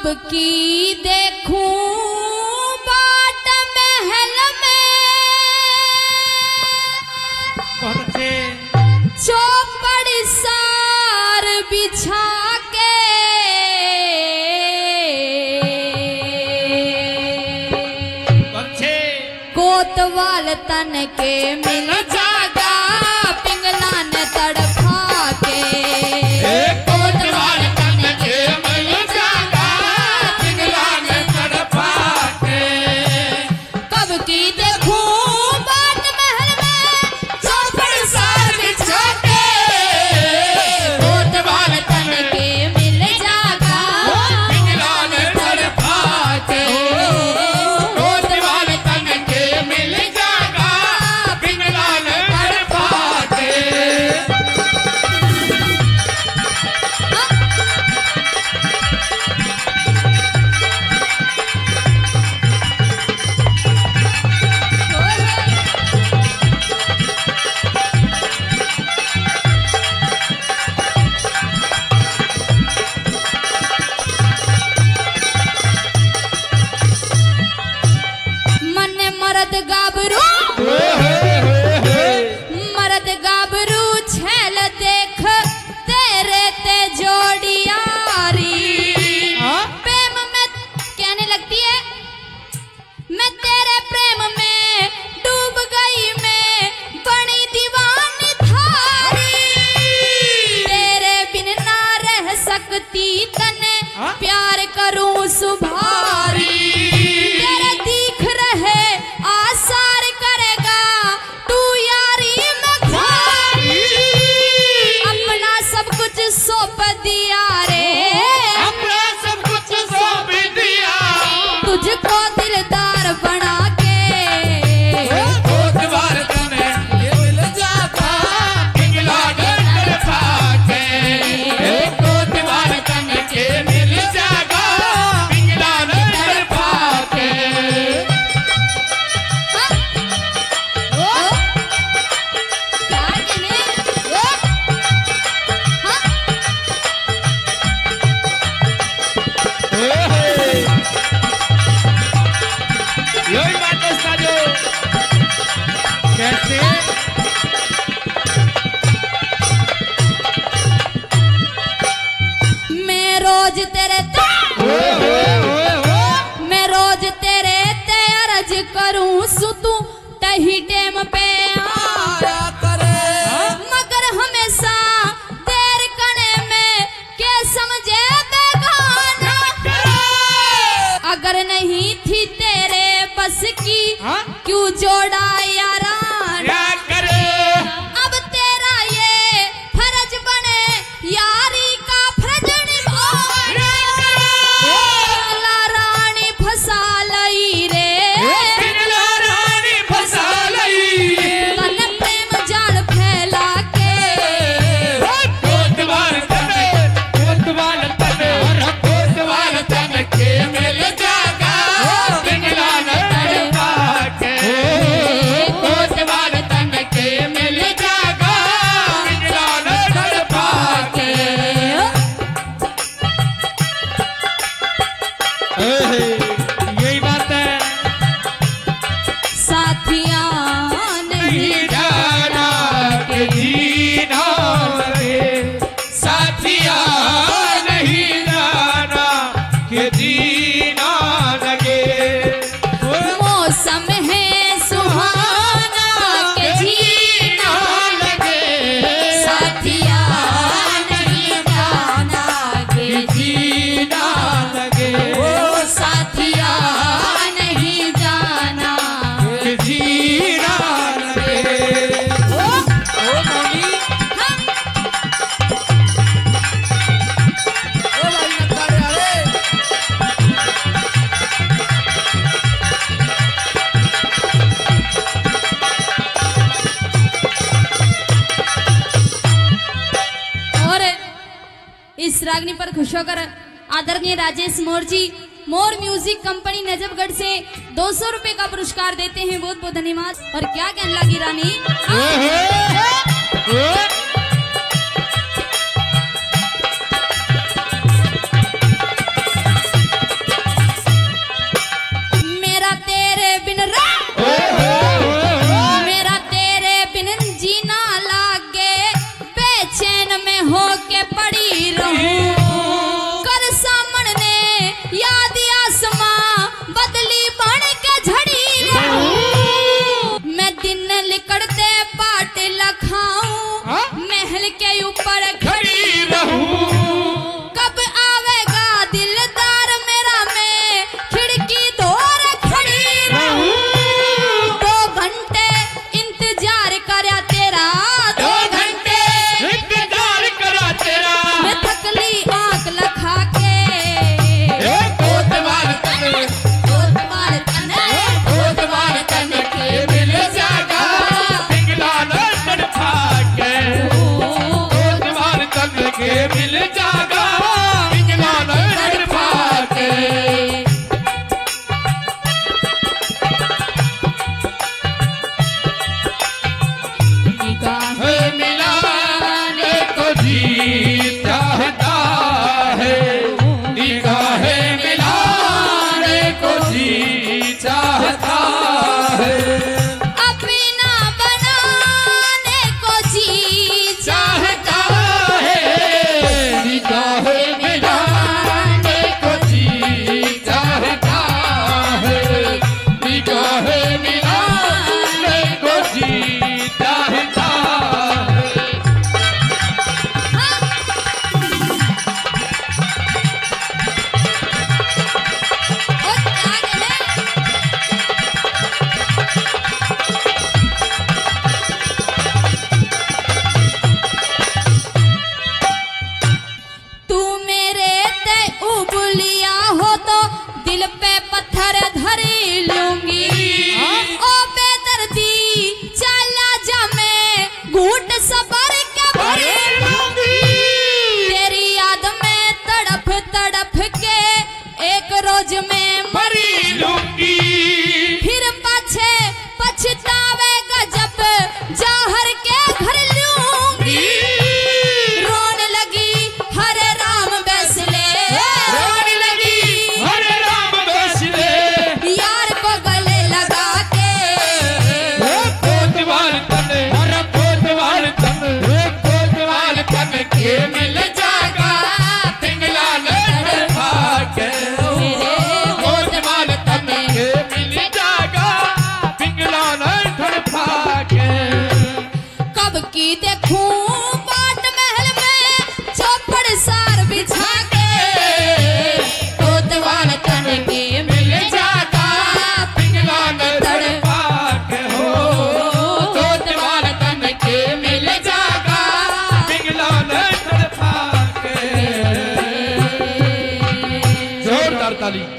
की देखूं बाट महल में चौपड़ सार बिछा के कोतवाल तन के मिल जागा पिंगला ने तड़फा के मरद गाबरू छेल देख तेरे ते जोड़ियारी प्रेम में कहने लगती है मैं तेरे प्रेम में डूब गई मैं बड़ी दीवानी थारी तेरे बिन ना रह सकती तने प्यार करूं सुभारी तेरे दिख रहे आसार करेगा तू यारी में खारी अपना सब कुछ सौंप दिया रे अपना सब कुछ सौंप दिया तुझको दिलदार बना के कोतवाल तने मिल जागा पिंगला ने तड़फा के कोतवाल तने के मिल जागा पिंगला ने तड़फा के यही बात है साजो कैसे मैं रोज तेरे ते अर्ज करूं सु तू तही टेम पे आया करे मगर हमेशा देर करने में के समझे बेगाना अगर नहीं थी तेरे बस की क्यों जोड़ा याराना अब तेरा ये फर्ज बने यारी का फर्ज निभाना पिंगला रानी फसा लई रे पिंगला रानी फसा लई तन प्रेम जाल फैला के कोतवाल तने के मिल जागा पिंगला ने तड़फा के कोतवाल तने के मिल जागा पिंगला ने तड़फा के यही बात है साथिया नहीं जाना के जीना लगे साथिया नहीं जाना के जीना लगे मौसम है सुहाना के जीना लगे साथिया नहीं जाना के जीना लगे साथिया नहीं जाना के जीना लगे ओ मोनी और इस रागनी पर खुश होकर आदरणीय राजेश मोर जी मोर म्यूजिक कंपनी नजफगढ़ से 200 रुपए का पुरस्कार देते हैं। बहुत बहुत धन्यवाद। और क्या कहने लगी रानी दिल पे पत्थर धर लूंगी ओ बेदर्दी चला जा मैं घूट सबर के भर लूंगी तेरी याद में तड़प तड़प के एक रोज में मरी लूंगी फिर पाछे पछतावेगा जब जहर के घर लूंगी रोन लगी हरे राम बैसले रोने लगी हरे राम बैसले यार को गले लगा के कोतवाल तन हर कोतवाल तन के मिल जागा पिंगला लड़खा के कोतवाल तन के मिल जागा पिंगला लड़खा के कब की देखूं बाट महल में चौपड़ सार बिछा के कोतवाल तन के मिल जाता पिंगला लड़खा के हो कोतवाल तन के मिल जागा पिंगला लड़खा के जोरदार ताली।